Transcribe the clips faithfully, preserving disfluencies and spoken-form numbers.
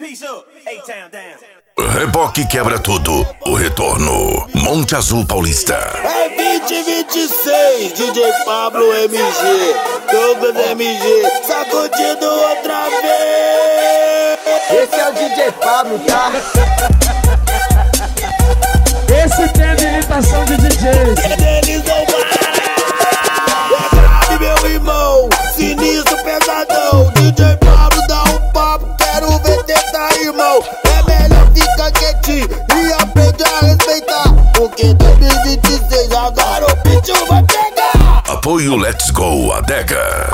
Reboque quebra tudo, o retorno. Monte Azul Paulista. É vinte e vinte e seis, D J Pablo M G, Douglas M G, sacudindo outra vez. Esse é o D J Pablo, tá? Esse tem habilitação de D Js. Eles não param. É grave, meu irmão, sinistro, pesadão. D J Pablo dá um papo, quero ver tentar, irmão. É melhor ficar quietinho e aprender a respeitar, porque dois mil e vinte e seis agora o bicho vai pegar. Apoio Let's Go Adega.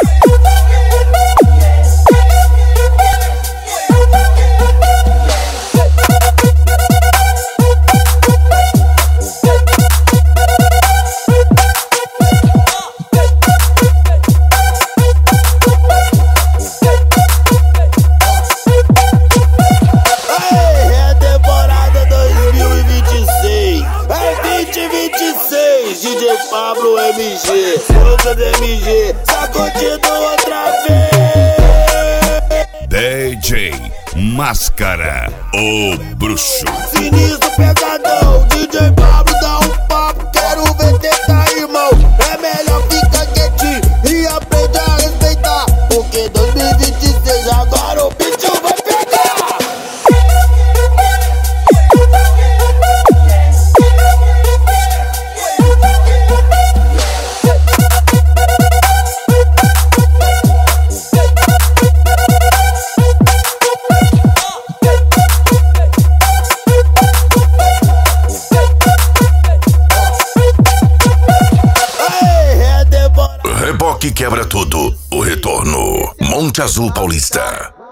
D J Pablo M G, Douglas M G, sacudindo outra vez. D J Máscara, o bruxo. Sinistro, pesadão, D J Pablo dá um papo, quero ver tentar, irmão. É melhor ficar quietinho e aprender a respeitar, porque dois mil e vinte e seis agora o bicho vai pegar. Reboque quebra tudo, o retorno. Monte Azul Paulista.